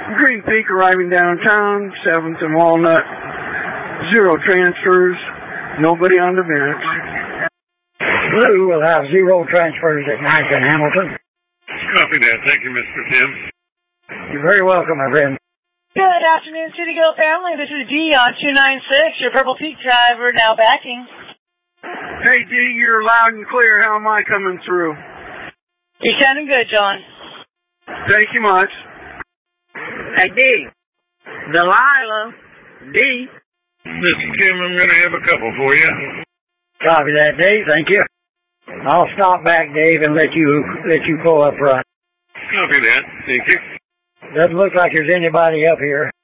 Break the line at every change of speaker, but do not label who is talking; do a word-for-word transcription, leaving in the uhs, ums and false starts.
Green Peak arriving downtown, seventh and Walnut, zero transfers, nobody on the bench.
Blue will have zero transfers at ninth and Hamilton.
Copy that. Thank you, Mister Tim.
You're very welcome, my friend.
Good afternoon, City Go family. This is D on two ninety-six, your Purple Peak driver, now backing.
Hey, D, you're loud and clear. How am I coming through?
You're sounding good, John.
Thank you much.
Hey, D. Delilah. D.
Mister Tim, I'm going to have a couple for you.
Copy that, Dave. Thank you. I'll stop back, Dave, and let you let you pull up front.
Copy that. Thank you.
Doesn't look like there's anybody up here.